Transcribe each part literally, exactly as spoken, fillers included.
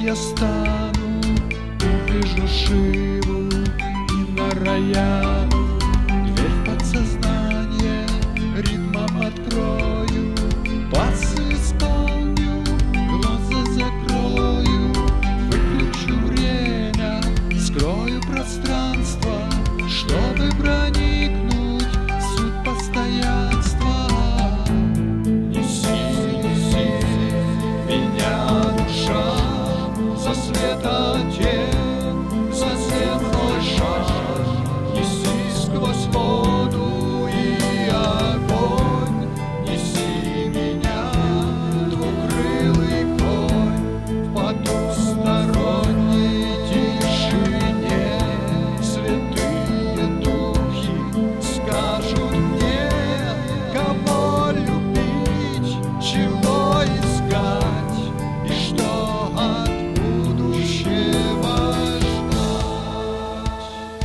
я стану, увижу Шиву и Нараяну. Дверь подсознания ритмом открою, пасы исполню, глаза закрою, выключу время, скрою пространство, чтобы проникнуть в суть постоянства. Неси, неси меня, душа, за светотень, за земной шар. Неси сквозь воду и огонь, неси меня, двукрылый конь, в потусторонней тишине. Святые духи скажут мне, кого любить, чего искать и что от будущего ждать.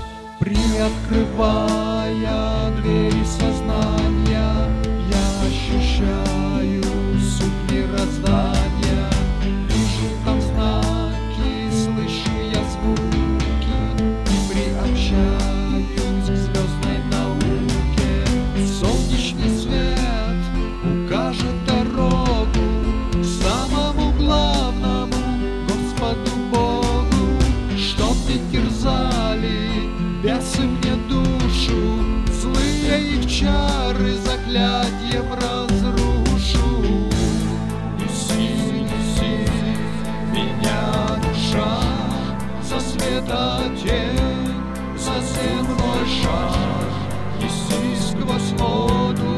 Приоткрывая двери сознания, я ощущаю суть мироздания. Вижу там знаки, слышу я звуки и приобщаюсь к звездной науке. Солнечный свет укажет дорогу к самому главному Господу Богу, чтоб не терзали бесы мне душу, злые их чары заклятьем разрушу. Неси, неси меня, душа, за светотень, за земной шар. Неси сквозь воду